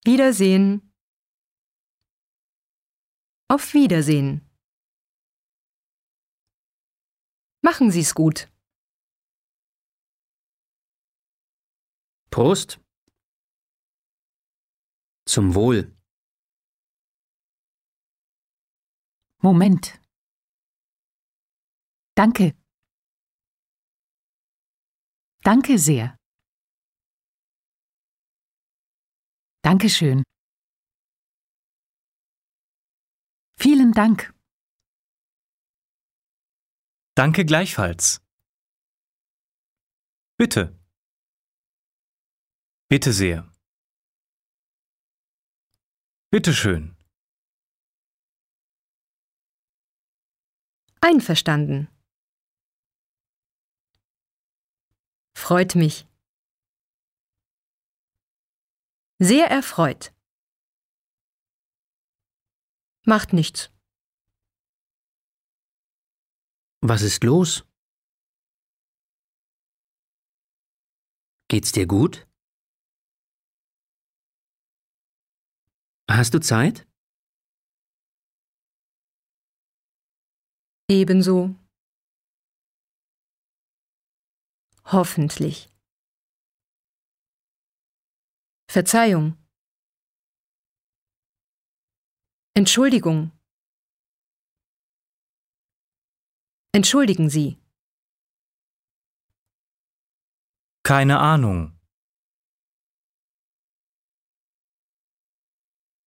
Wiedersehen. Auf Wiedersehen. Machen Sie's gut. Prost. Zum Wohl. Moment. Danke. Danke sehr. Dankeschön. Vielen Dank. Danke gleichfalls. Bitte. Bitte sehr. Bitte schön. Einverstanden. Freut mich. Sehr erfreut. Macht nichts. Was ist los? Geht's dir gut? Hast du Zeit? Ebenso. Hoffentlich. Verzeihung. Entschuldigung. Entschuldigen Sie. Keine Ahnung.